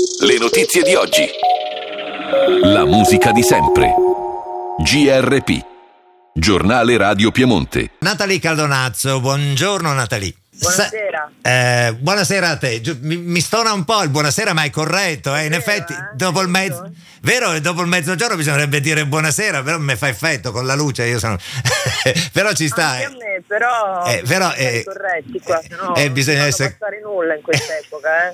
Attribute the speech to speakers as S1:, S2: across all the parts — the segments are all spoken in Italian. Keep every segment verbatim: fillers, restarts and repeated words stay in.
S1: Le notizie di oggi. La musica di sempre. G R P, Giornale Radio Piemonte.
S2: Natalie Caldonazzo, buongiorno Natalie.
S3: Buonasera.
S2: Sa- eh, buonasera a te. Giu- Mi, mi stona un po' il buonasera, ma è corretto. Eh? In
S3: Vero,
S2: effetti,
S3: eh?
S2: dopo il mezzo, vero, dopo il mezzogiorno bisognerebbe dire buonasera, però mi fa effetto con la luce. Io sono, però ci sta.
S3: Anche a me, però,
S2: Eh, però,
S3: siamo
S2: eh,
S3: corretti qua,
S2: eh,
S3: sennò
S2: eh,
S3: non
S2: bisogna
S3: fanno
S2: essere-
S3: passare nulla in quest'epoca,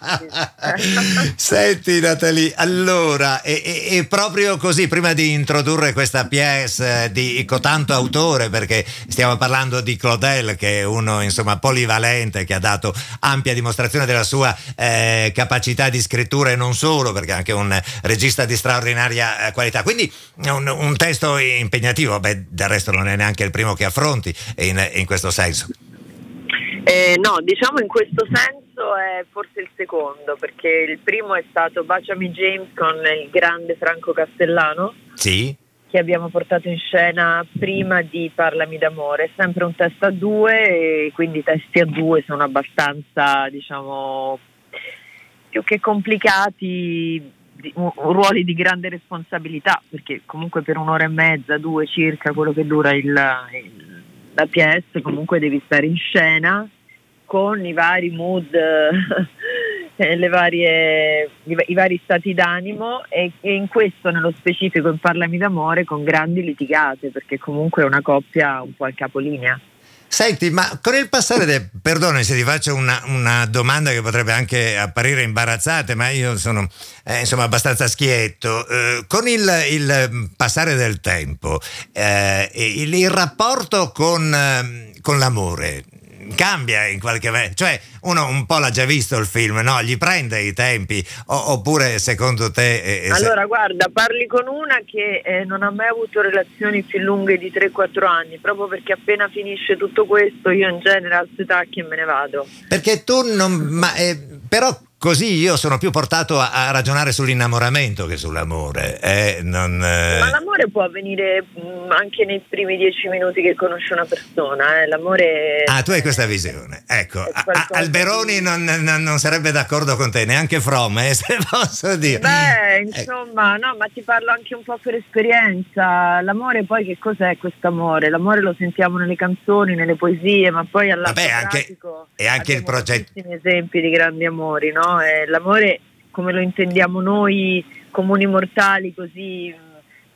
S3: eh.
S2: Senti Natalie, allora è, è- è proprio così, prima di introdurre questa pièce di cotanto autore, perché stiamo parlando di Claudel, che è uno insomma polivalente, che ha dato ampia dimostrazione della sua eh, capacità di scrittura, e non solo, perché è anche un regista di straordinaria eh, qualità, quindi un, un testo impegnativo. Beh, del resto non è neanche il primo che affronti in, in questo senso.
S3: Eh, no, diciamo in questo senso è forse il secondo, perché il primo è stato Baciami James con il grande Franco Castellano,
S2: Sì?
S3: che abbiamo portato in scena prima di Parlami d'amore. È sempre un testo a due, e quindi i testi a due sono abbastanza, diciamo, più che complicati, di- u- ruoli di grande responsabilità, perché comunque per un'ora e mezza, due circa, quello che dura il, il- la pièce, comunque devi stare in scena con i vari mood, eh, le varie, i, i vari stati d'animo, e, e in questo nello specifico in Parlami d'amore con grandi litigate, perché comunque è una coppia un po' al capolinea.
S2: Senti, ma con il passare del... Perdona se ti faccio una, una domanda che potrebbe anche apparire imbarazzante, ma io sono eh, insomma abbastanza schietto. Eh, con il, il passare del tempo, eh, il, il rapporto con, eh, con l'amore cambia in qualche modo? Cioè, uno un po' l'ha già visto il film, no? Gli prende i tempi? O- oppure secondo te... eh, eh, se-
S3: Allora, guarda, parli con una che eh, non ha mai avuto relazioni più lunghe di tre quattro anni, proprio perché appena finisce tutto questo io in genere alzo i tacchi e me ne vado.
S2: Perché tu non... Ma, eh, però così io sono più portato a, a ragionare sull'innamoramento che sull'amore. Eh, non, eh.
S3: Ma l'amore può avvenire mh, anche nei primi dieci minuti che conosci una persona, eh. L'amore...
S2: Ah, tu hai questa visione. Ecco,
S3: è
S2: a- a-
S3: qualcosa
S2: Alberoni
S3: di-
S2: non, non- non sarebbe d'accordo con te, neanche Fromm, eh, se posso dire.
S3: Beh,
S2: Eh,
S3: insomma, no, ma ti parlo anche un po' per esperienza. L'amore poi che cos'è quest'amore? L'amore lo sentiamo nelle canzoni, nelle poesie, ma poi all'atto
S2: Vabbè, anche-
S3: pratico
S2: e anche il
S3: abbiamo
S2: progetto-
S3: tantissimi esempi di grandi amori, no? E l'amore come lo intendiamo noi comuni mortali, così mh,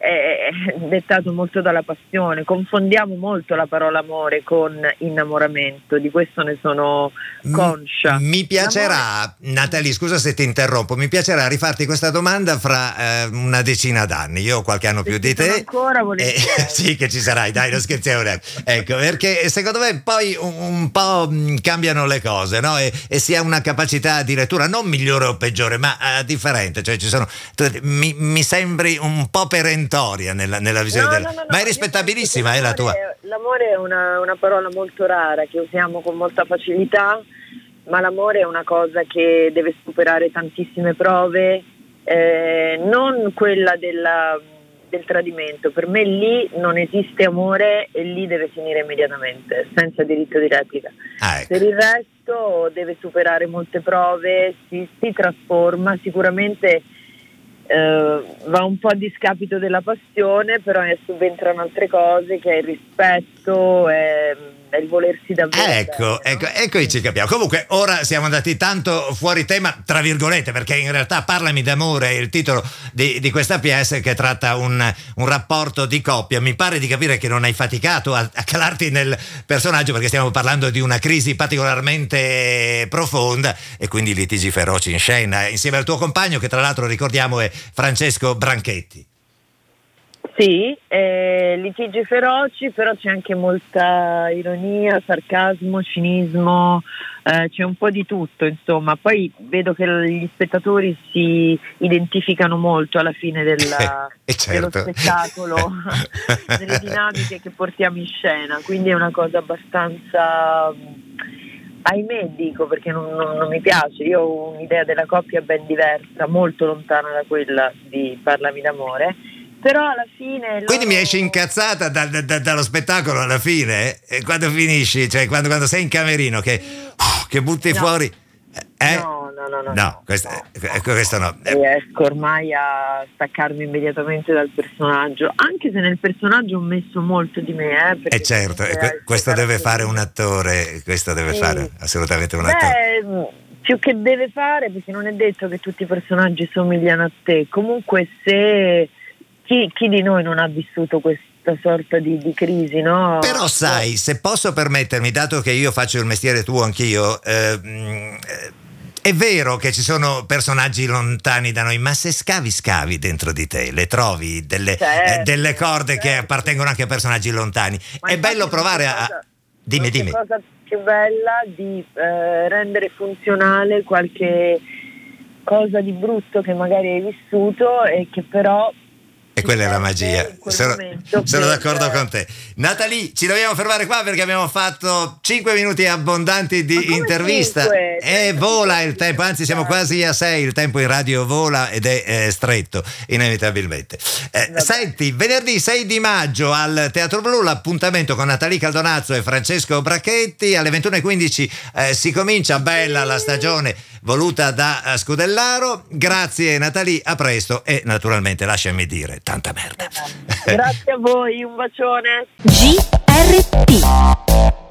S3: è è dettato molto dalla passione. Confondiamo molto la parola amore con innamoramento, di questo ne sono conscia.
S2: M- Mi piacerà, Natalie, scusa se ti interrompo, mi piacerà rifarti questa domanda fra eh, una decina d'anni. Io ho qualche anno
S3: Se
S2: più
S3: ci
S2: di
S3: sono
S2: te.
S3: ancora, volentieri.
S2: Eh, sì, che ci sarai, dai, non scherziamo neanche. Ecco, perché secondo me poi un, un po' mh, cambiano le cose, no? E, e si ha una capacità di lettura non migliore o peggiore, ma eh, differente. Cioè, ci sono. tu- mi, mi sembri un po' perentoria nella, nella visione
S3: No,
S2: della.
S3: no, no, no,
S2: ma è
S3: io
S2: rispettabilissima,
S3: penso
S2: è
S3: che
S2: la tua.
S3: l'amore- L'amore è una, una parola molto rara che usiamo con molta facilità, ma l'amore è una cosa che deve superare tantissime prove, eh, non quella della- del tradimento. Per me lì non esiste amore e lì deve finire immediatamente, senza diritto di replica.
S2: Ah, ecco.
S3: Per il resto deve superare molte prove, si, si trasforma, sicuramente eh, va un po' a discapito della passione, però ne subentrano altre cose, che è il rispetto, è, è il volersi davvero
S2: Ecco,
S3: bene,
S2: ecco,
S3: no?
S2: ecco, ci capiamo. Comunque, ora siamo andati tanto fuori tema, tra virgolette, perché in realtà Parlami d'amore è il titolo di, di questa pièce che tratta un, un rapporto di coppia. Mi pare di capire che non hai faticato a, a calarti nel personaggio, perché stiamo parlando di una crisi particolarmente profonda e quindi litigi feroci in scena, insieme al tuo compagno, che tra l'altro ricordiamo è Francesco Branchetti.
S3: Sì, eh, litigi feroci, però c'è anche molta ironia, sarcasmo, cinismo, eh, c'è un po' di tutto, insomma. Poi vedo che gli spettatori si identificano molto alla fine della,
S2: Eh, certo.
S3: dello spettacolo, delle dinamiche che portiamo in scena, quindi è una cosa abbastanza, ahimè dico, perché non, non- non mi piace. Io ho un'idea della coppia ben diversa, molto lontana da quella di Parlami d'amore. Però alla fine loro...
S2: Quindi mi esci incazzata da- da- da- dallo spettacolo alla fine, eh? E quando finisci, cioè quando, quando sei in camerino che, uh, che butti
S3: No.
S2: fuori, eh?
S3: No, no, no, no.
S2: No, questo
S3: no,
S2: no. questo no.
S3: Riesco ormai a staccarmi immediatamente dal personaggio, anche se nel personaggio ho messo molto di me. Eh,
S2: eh certo, questo deve fare un attore, questo deve sì. fare assolutamente un attore.
S3: Beh, più che deve fare, perché non è detto che tutti i personaggi somigliano a te. Comunque se chi, chi di noi non ha vissuto questa sorta di, di crisi, no?
S2: Però sai, se posso permettermi, dato che io faccio il mestiere tuo anch'io, eh, è vero che ci sono personaggi lontani da noi, ma se scavi scavi dentro di te, le trovi delle,
S3: certo,
S2: eh, delle corde
S3: certo.
S2: che appartengono anche a personaggi lontani. Ma è bello provare a...
S3: Cosa,
S2: dimmi, dimmi.
S3: La cosa più bella di eh, rendere funzionale qualche cosa di brutto che magari hai vissuto e che però...
S2: E quella è la magia, sono, sono d'accordo con te. Natalie, ci dobbiamo fermare qua perché abbiamo fatto cinque minuti abbondanti di intervista e vola il tempo, anzi siamo quasi a sei, il tempo in radio vola ed è eh, stretto inevitabilmente. Eh, senti, venerdì sei di maggio al Teatro Blu l'appuntamento con Natalie Caldonazzo e Francesco Brachetti alle ventuno e quindici eh, si comincia, bella la stagione voluta da Scudellaro. Grazie Natalie, a presto e naturalmente lasciami dire tanta merda.
S3: Grazie a voi, un bacione.
S4: G R P